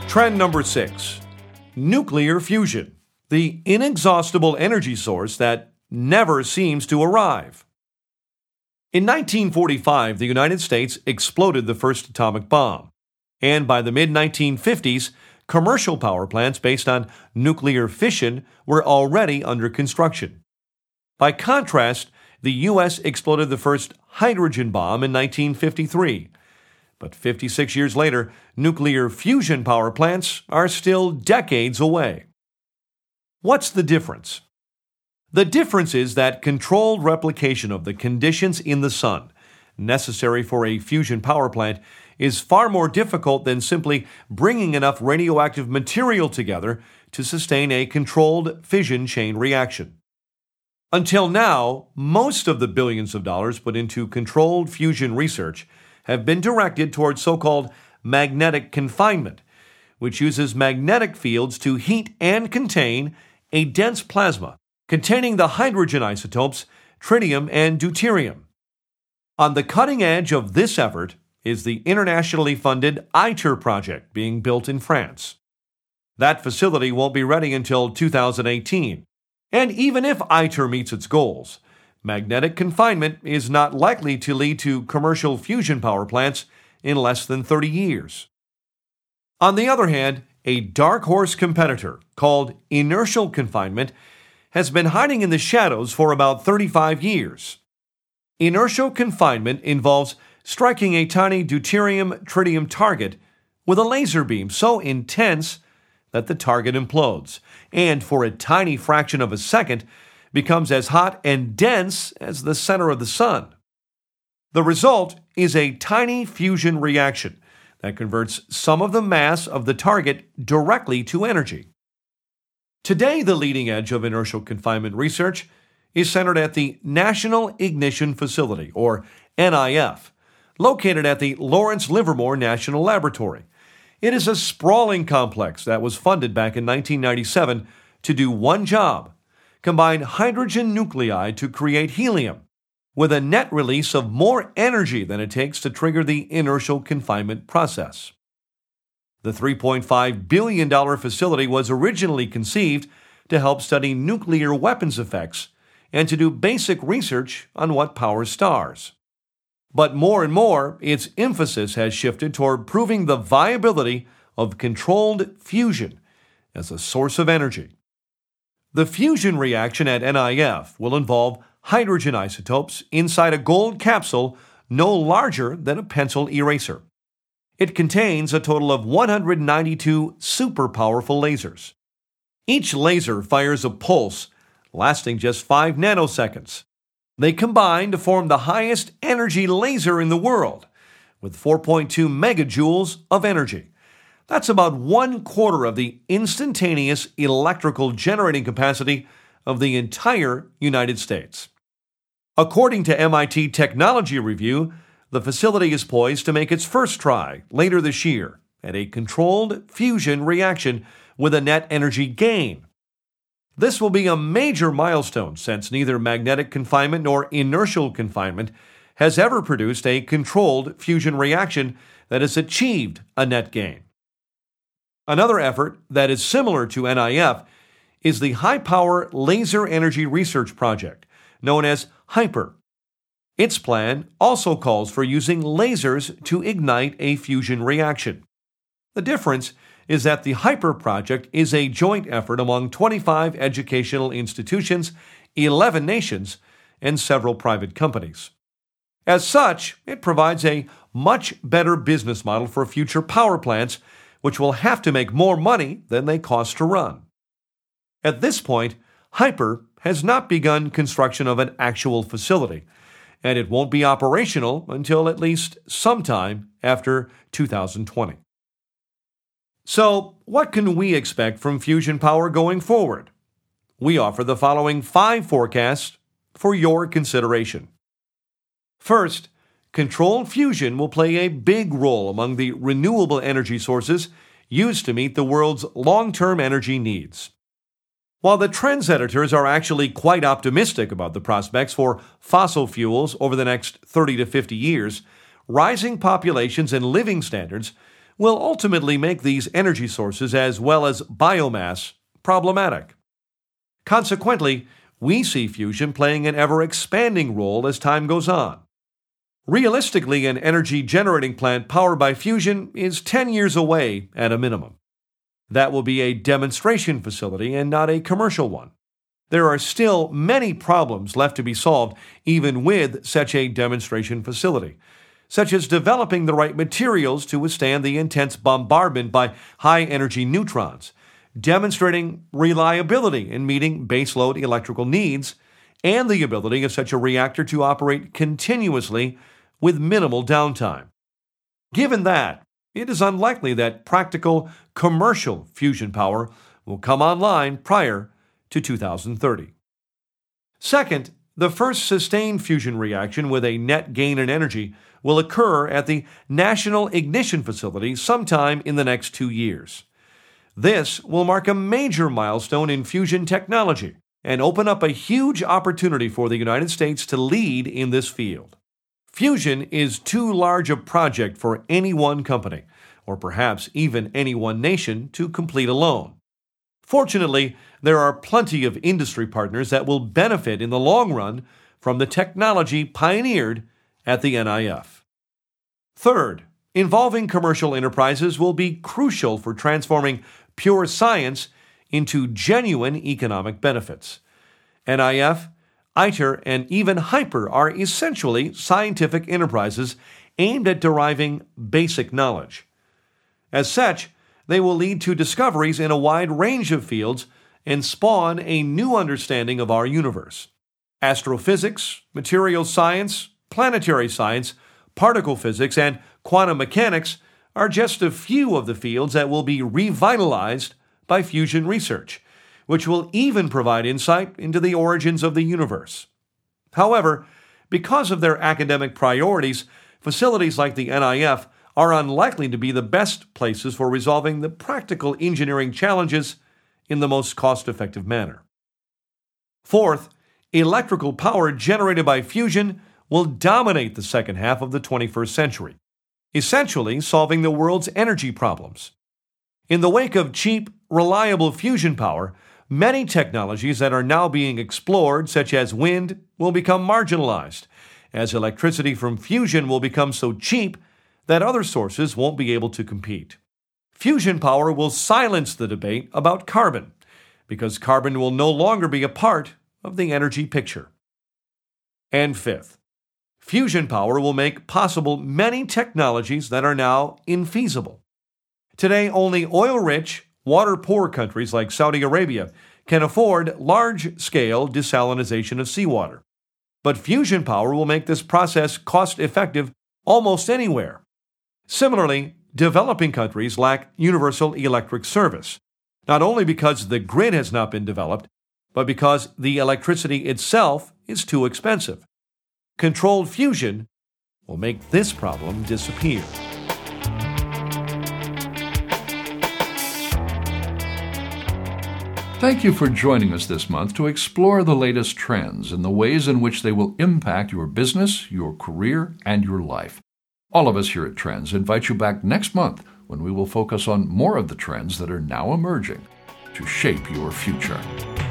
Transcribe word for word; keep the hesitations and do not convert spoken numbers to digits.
Trend number six, nuclear fusion, the inexhaustible energy source that never seems to arrive. In nineteen forty-five, the United States exploded the first atomic bomb, and by the mid nineteen fifties, commercial power plants based on nuclear fission were already under construction. By contrast, the U S exploded the first hydrogen bomb in nineteen fifty-three. But fifty-six years later, nuclear fusion power plants are still decades away. What's the difference? The difference is that controlled replication of the conditions in the sun necessary for a fusion power plant is far more difficult than simply bringing enough radioactive material together to sustain a controlled fission chain reaction. Until now, most of the billions of dollars put into controlled fusion research have been directed towards so-called magnetic confinement, which uses magnetic fields to heat and contain a dense plasma containing the hydrogen isotopes tritium and deuterium. On the cutting edge of this effort is the internationally funded ITER project being built in France. That facility won't be ready until two thousand eighteen, and even if ITER meets its goals, magnetic confinement is not likely to lead to commercial fusion power plants in less than thirty years. On the other hand, a dark horse competitor called inertial confinement has been hiding in the shadows for about thirty-five years. Inertial confinement involves striking a tiny deuterium-tritium target with a laser beam so intense that the target implodes, and for a tiny fraction of a second becomes as hot and dense as the center of the sun. The result is a tiny fusion reaction that converts some of the mass of the target directly to energy. Today, the leading edge of inertial confinement research is centered at the National Ignition Facility, or N I F, located at the Lawrence Livermore National Laboratory. It is a sprawling complex that was funded back in nineteen ninety-seven to do one job: combine hydrogen nuclei to create helium, with a net release of more energy than it takes to trigger the inertial confinement process. The three point five billion dollars facility was originally conceived to help study nuclear weapons effects and to do basic research on what powers stars. But more and more, its emphasis has shifted toward proving the viability of controlled fusion as a source of energy. The fusion reaction at N I F will involve hydrogen isotopes inside a gold capsule no larger than a pencil eraser. It contains a total of one hundred ninety-two super-powerful lasers. Each laser fires a pulse lasting just five nanoseconds. They combine to form the highest energy laser in the world, with four point two megajoules of energy. That's about one quarter of the instantaneous electrical generating capacity of the entire United States. According to M I T Technology Review, the facility is poised to make its first try later this year at a controlled fusion reaction with a net energy gain. This will be a major milestone since neither magnetic confinement nor inertial confinement has ever produced a controlled fusion reaction that has achieved a net gain. Another effort that is similar to N I F is the High Power Laser Energy Research Project, known as HYPER. Its plan also calls for using lasers to ignite a fusion reaction. The difference is that the HYPER project is a joint effort among twenty-five educational institutions, eleven nations, and several private companies. As such, it provides a much better business model for future power plants, which will have to make more money than they cost to run. At this point, HYPER has not begun construction of an actual facility, and it won't be operational until at least sometime after two thousand twenty. So, what can we expect from fusion power going forward? We offer the following five forecasts for your consideration. First, controlled fusion will play a big role among the renewable energy sources used to meet the world's long-term energy needs. While the trends editors are actually quite optimistic about the prospects for fossil fuels over the next thirty to fifty years, rising populations and living standards will ultimately make these energy sources as well as biomass problematic. Consequently, we see fusion playing an ever-expanding role as time goes on. Realistically, an energy generating plant powered by fusion is ten years away at a minimum. That will be a demonstration facility and not a commercial one. There are still many problems left to be solved even with such a demonstration facility, such as developing the right materials to withstand the intense bombardment by high-energy neutrons, demonstrating reliability in meeting baseload electrical needs, and the ability of such a reactor to operate continuously with minimal downtime. Given that, it is unlikely that practical commercial fusion power will come online prior to two thousand thirty. Second, the first sustained fusion reaction with a net gain in energy will occur at the National Ignition Facility sometime in the next two years. This will mark a major milestone in fusion technology and open up a huge opportunity for the United States to lead in this field. Fusion is too large a project for any one company, or perhaps even any one nation, to complete alone. Fortunately, there are plenty of industry partners that will benefit in the long run from the technology pioneered at the N I F. Third, involving commercial enterprises will be crucial for transforming pure science into genuine economic benefits. N I F, ITER, and even HYPER are essentially scientific enterprises aimed at deriving basic knowledge. As such, they will lead to discoveries in a wide range of fields and spawn a new understanding of our universe. Astrophysics, materials science, planetary science, particle physics, and quantum mechanics are just a few of the fields that will be revitalized by fusion research, which will even provide insight into the origins of the universe. However, because of their academic priorities, facilities like the N I F are unlikely to be the best places for resolving the practical engineering challenges in the most cost-effective manner. Fourth, electrical power generated by fusion will dominate the second half of the twenty-first century, essentially solving the world's energy problems. In the wake of cheap, reliable fusion power, many technologies that are now being explored, such as wind, will become marginalized, as electricity from fusion will become so cheap that other sources won't be able to compete. Fusion power will silence the debate about carbon, because carbon will no longer be a part of the energy picture. And fifth, fusion power will make possible many technologies that are now infeasible. Today, only oil-rich, water-poor countries like Saudi Arabia can afford large-scale desalination of seawater. But fusion power will make this process cost-effective almost anywhere. Similarly, developing countries lack universal electric service, not only because the grid has not been developed, but because the electricity itself is too expensive. Controlled fusion will make this problem disappear. Thank you for joining us this month to explore the latest trends and the ways in which they will impact your business, your career, and your life. All of us here at Trends invite you back next month when we will focus on more of the trends that are now emerging to shape your future.